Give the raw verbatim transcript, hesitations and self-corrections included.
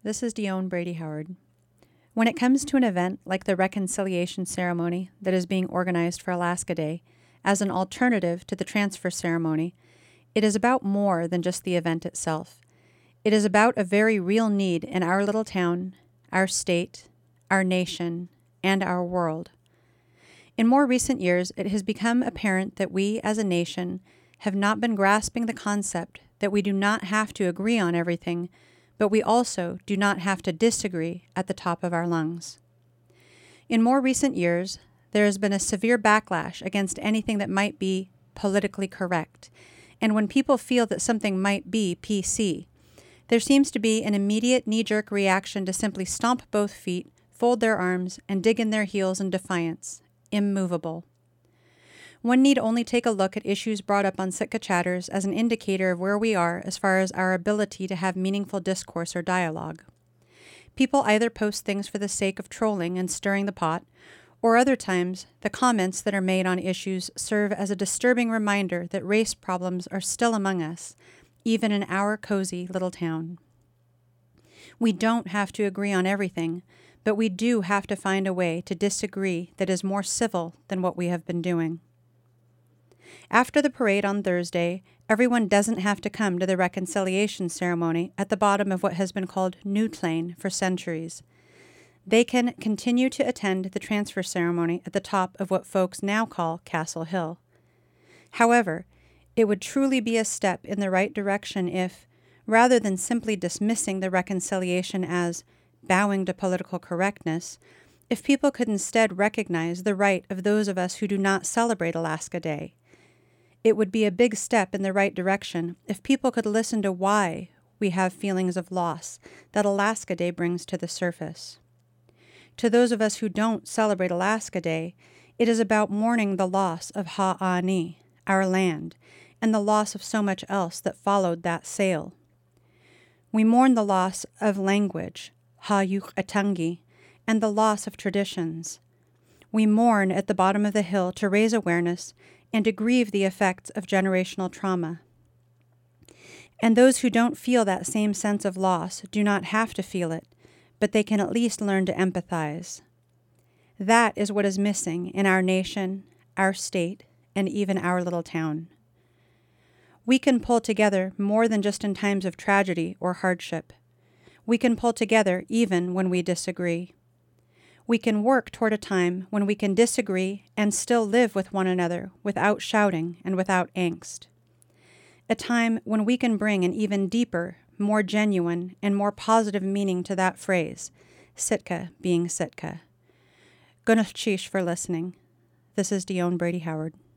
This is Dione Brady Howard. When it comes to an event like the reconciliation ceremony that is being organized for Alaska Day, as an alternative to the transfer ceremony, it is about more than just the event itself. It is about a very real need in our little town, our state, our nation, and our world. In more recent years, it has become apparent that we, as a nation, have not been grasping the concept that we do not have to agree on everything, but we also do not have to disagree at the top of our lungs. In more recent years, there has been a severe backlash against anything that might be politically correct, and when people feel that something might be P C, there seems to be an immediate knee-jerk reaction to simply stomp both feet, fold their arms, and dig in their heels in defiance, immovable. One need only take a look at issues brought up on Sitka Chatters as an indicator of where we are as far as our ability to have meaningful discourse or dialogue. People either post things for the sake of trolling and stirring the pot, or other times, the comments that are made on issues serve as a disturbing reminder that race problems are still among us, even in our cozy little town. We don't have to agree on everything, but we do have to find a way to disagree that is more civil than what we have been doing. After the parade on Thursday, everyone doesn't have to come to the reconciliation ceremony at the bottom of what has been called Newt Lane for centuries. They can continue to attend the transfer ceremony at the top of what folks now call Castle Hill. However, it would truly be a step in the right direction if, rather than simply dismissing the reconciliation as bowing to political correctness, if people could instead recognize the right of those of us who do not celebrate Alaska Day. It would be a big step in the right direction if people could listen to why we have feelings of loss that Alaska Day brings to the surface. To those of us who don't celebrate Alaska Day, it is about mourning the loss of Ha'ani, our land, and the loss of so much else that followed that sale. We mourn the loss of language, Ha'yukatangi, and the loss of traditions. We mourn at the bottom of the hill to raise awareness and to grieve the effects of generational trauma. And those who don't feel that same sense of loss do not have to feel it, but they can at least learn to empathize. That is what is missing in our nation, our state, and even our little town. We can pull together more than just in times of tragedy or hardship. We can pull together even when we disagree. We can work toward a time when we can disagree and still live with one another without shouting and without angst. A time when we can bring an even deeper, more genuine, and more positive meaning to that phrase, Sitka being Sitka. Gunashchish for listening. This is Dione Brady Howard.